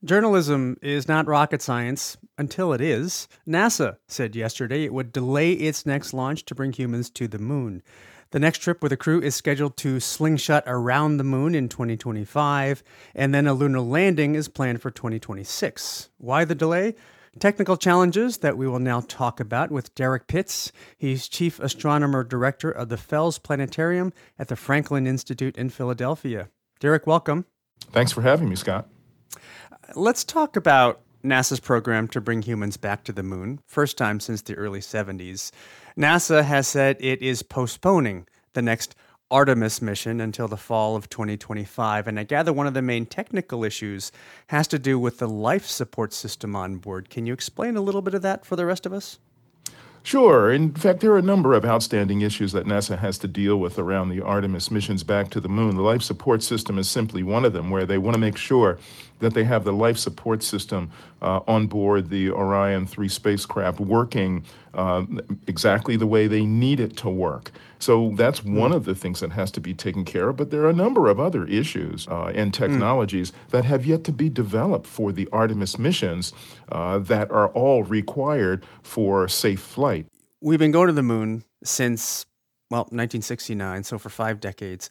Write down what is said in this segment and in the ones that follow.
Journalism is not rocket science until it is. NASA said yesterday it would delay its next launch to bring humans to the moon. The next trip with a crew is scheduled to slingshot around the moon in 2025, and then a lunar landing is planned for 2026. Why the delay? Technical challenges that we will now talk about with Derek Pitts. He's Chief Astronomer Director of the Fels Planetarium at the Franklin Institute in Philadelphia. Derek, welcome. Thanks for having me, Scott. Let's talk about NASA's program to bring humans back to the moon, first time since the early 70s. NASA has said it is postponing the next Artemis mission until the fall of 2025, and I gather one of the main technical issues has to do with the life support system on board. Can you explain a little bit of that for the rest of us? Sure. In fact, there are a number of outstanding issues that NASA has to deal with around the Artemis missions back to the moon. The life support system is simply one of them, where they want to make sure that they have the life support system on board the Orion 3 spacecraft working exactly the way they need it to work. So that's one of the things that has to be taken care of, but there are a number of other issues and technologies that have yet to be developed for the Artemis missions that are all required for safe flight. We've been going to the moon since, 1969, so for 5 decades.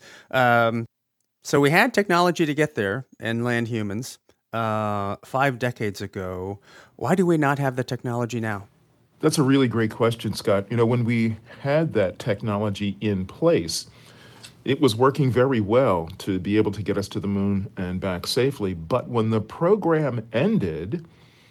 So we had technology to get there and land humans 5 decades ago. Why do we not have the technology now? That's a really great question, Scott. You know, when we had that technology in place, it was working very well to be able to get us to the moon and back safely. But when the program ended,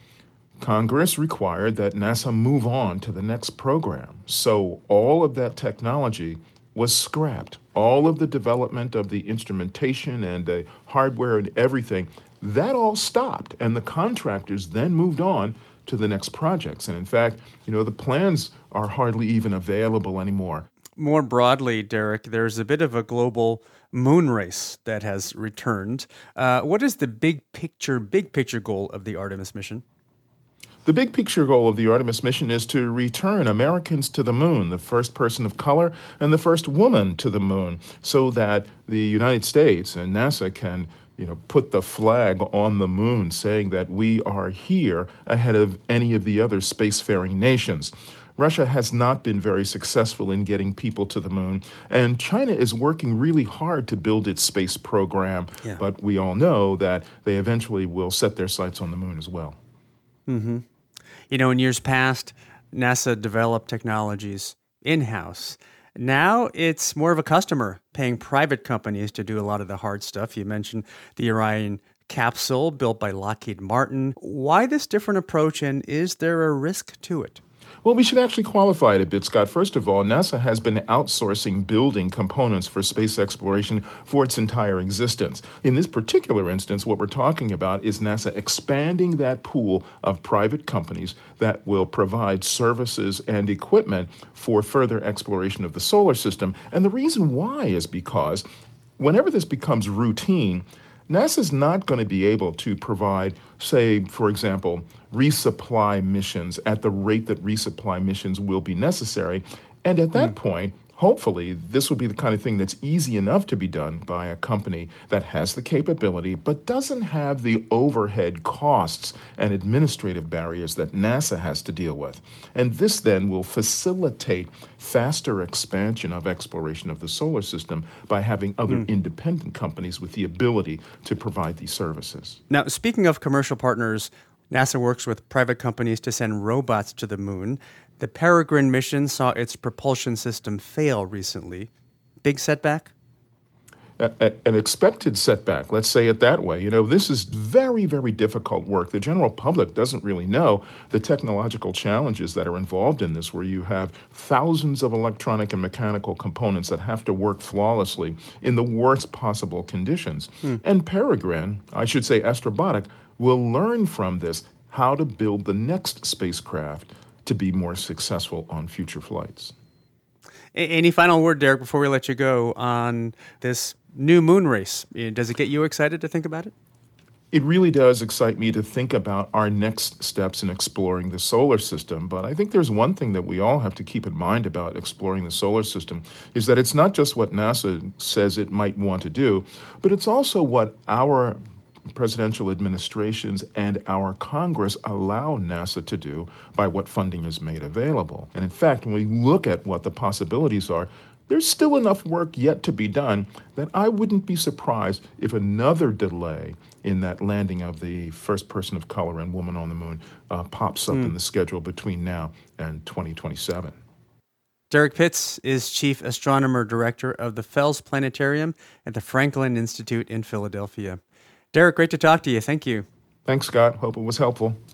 Congress required that NASA move on to the next program. So all of that technology was scrapped. All of the development of the instrumentation and the hardware and everything, that all stopped. And the contractors then moved on to the next projects. And in fact, the plans are hardly even available anymore. More broadly, Derek, there's a bit of a global moon race that has returned. What is the big picture goal of the Artemis mission? The big picture goal of the Artemis mission is to return Americans to the moon, the first person of color and the first woman to the moon, so that the United States and NASA can put the flag on the moon saying that we are here ahead of any of the other spacefaring nations. Russia has not been very successful in getting people to the moon, and China is working really hard to build its space program, but we all know that they eventually will set their sights on the moon as well. Mm-hmm. In years past, NASA developed technologies in-house. Now it's more of a customer paying private companies to do a lot of the hard stuff. You mentioned the Orion capsule built by Lockheed Martin. Why this different approach, and is there a risk to it? Well, we should actually qualify it a bit, Scott. First of all, NASA has been outsourcing building components for space exploration for its entire existence. In this particular instance, what we're talking about is NASA expanding that pool of private companies that will provide services and equipment for further exploration of the solar system. And the reason why is because whenever this becomes routine, NASA's not going to be able to provide, say, for example, resupply missions at the rate that resupply missions will be necessary. And at that point, hopefully, this will be the kind of thing that's easy enough to be done by a company that has the capability but doesn't have the overhead costs and administrative barriers that NASA has to deal with. And this then will facilitate faster expansion of exploration of the solar system by having other independent companies with the ability to provide these services. Now, speaking of commercial partners, NASA works with private companies to send robots to the moon. The Peregrine mission saw its propulsion system fail recently. Big setback? An expected setback, let's say it that way. This is very, very difficult work. The general public doesn't really know the technological challenges that are involved in this, where you have thousands of electronic and mechanical components that have to work flawlessly in the worst possible conditions. And Peregrine, I should say Astrobotic, will learn from this how to build the next spacecraft to be more successful on future flights. Any final word, Derek, before we let you go on this new moon race? Does it get you excited to think about it? It really does excite me to think about our next steps in exploring the solar system. But I think there's one thing that we all have to keep in mind about exploring the solar system is that it's not just what NASA says it might want to do, but it's also what our presidential administrations and our Congress allow NASA to do by what funding is made available. And in fact, when we look at what the possibilities are, there's still enough work yet to be done that I wouldn't be surprised if another delay in that landing of the first person of color and woman on the moon pops up in the schedule between now and 2027. Derek Pitts is Chief Astronomer Director of the Fels Planetarium at the Franklin Institute in Philadelphia. Derek, great to talk to you. Thank you. Thanks, Scott. Hope it was helpful.